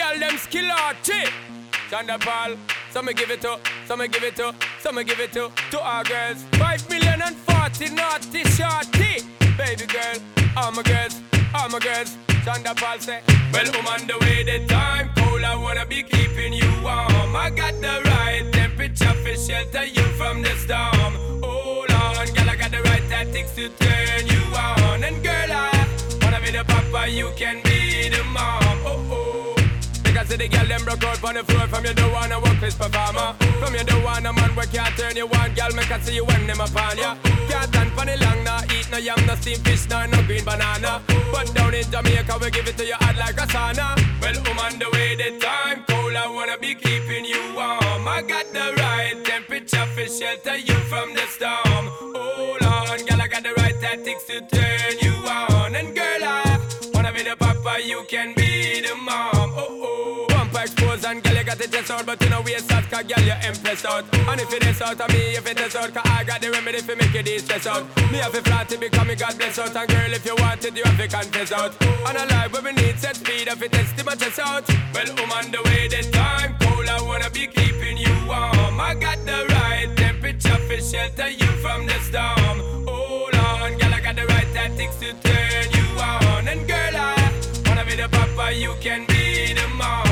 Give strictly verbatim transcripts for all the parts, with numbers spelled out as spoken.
girl them skill arty. Chanda Paul, some me give it to, some me give it to, some me give it to, to our girls. Five million and forty naughty shorty. Baby girl, all my girls, all my girls. Chanda Paul say, well, I'm on the way, the time cold, I wanna be keeping you warm. I got the right temperature for shelter you from the storm. Hold on, girl, I got the right tactics to turn you on. And girl, I wanna be the papa, you can be the mom. Oh, oh. Because the girl them broke out on the floor. From you don't wanna work this performer. From you don't want a man where can't turn you on. Girl, make I see you when them upon ya. Can't stand for the long, nah eat no yam, no steamed fish, nah no green banana. But down in Jamaica we give it to you hot like a sauna. Well, I'm on the way, the time cold, I wanna be keeping you warm. I got the right temperature for shelter you from the storm. Hold on, girl, I got the right tactics to turn you on. And girl, I wanna be the papa, you can be the mom. Oh, oh. Expose and girl you got the chest out, but you know we a sad cause girl you impress out. And if it is out of me, if it is out, cause I got the remedy for make you de-stress out. Me have a flat to become me God bless out. And girl if you want it, you have to confess out. And a life where we need set speed, if it is to my chest out. Well, I'm on the way, the time cold, I wanna be keeping you warm. I got the right temperature for shelter you from the storm. Hold on, girl, I got the right tactics to turn you on. And girl, I wanna be the papa, you can be the mom.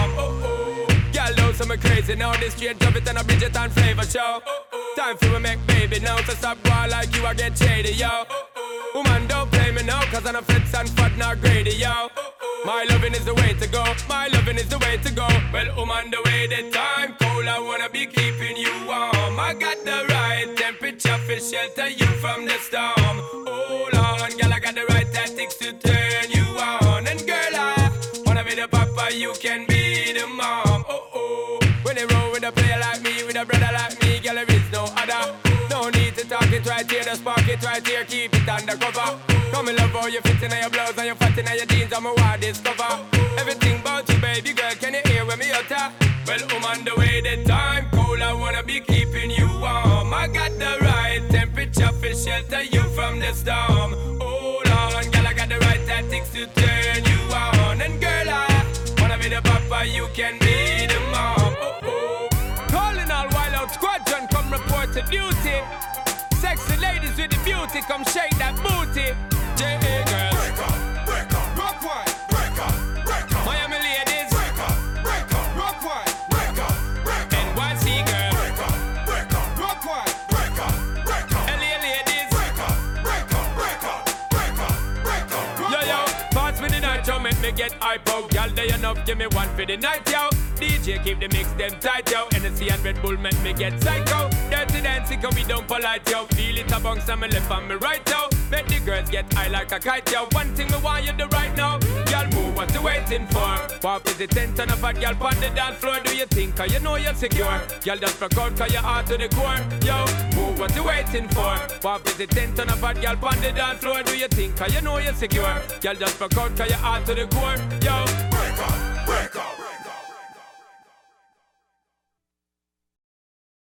So me crazy now, this straight drop it and a Bridget and flavor show. Time for me make baby now, so stop going like you, I get shady, yo. Woman, don't play me now, cause I'm a fits and fat, not greedy, yo. My loving is the way to go, my loving is the way to go. Well, I'm on the way, the time cold, I wanna be keeping you warm. I got the right temperature for shelter you from the storm. Hold on, girl, I got the right tactics to turn you on. And girl, I wanna be the papa, you can be the mom. Oh, oh. When they roll with a player like me, with a brother like me, girl, there is no other. No need to talk it right here, the spark it right here, keep it undercover. Come in love how you fit in your blouse and you fat in your jeans, I'm a wild discover. Everything about you, baby girl, can you hear when me utter? Well, I'm on the way, the time cold, I wanna be keeping you warm. I got the right temperature for shelter you from the storm. Hold on, girl, I got the right tactics to turn you on. And girl, I wanna be the papa, you can be the mom. Calling all wild out squadron, come report to duty. Sexy ladies with the beauty, come shake that booty. J A girls, break up, break up, rock wine, break up, break up. Miami ladies, break up, break up, rock wine, break up, break up. N Y C girls, break up, break up, rock wine, break up, break up. L A ladies, break up, break up, break up, break up, break up. Yo yo, pass me the night, yo, make me get hype out. Y'all day enough, give me one for the night, yo. D J keep the mix them tight, yo. N S C and Red Bull make me get psycho. Dirty dancing cause we don't polite, yo. Feel it amongst me left and me right, yo. Make the girls get high like a kite, yo. One thing me want you do right now. Y'all move, what you waiting for? Pop is the tent and a fat girl on the dance floor. Do you think cause you know you're secure? Y'all just rock out cause you're hard to the core. Yo, move, what you waiting for? Pop is the tent and a fat girl on the dance floor. Do you think cause you know you're secure? Y'all just rock out cause you're hard to the core. Yo,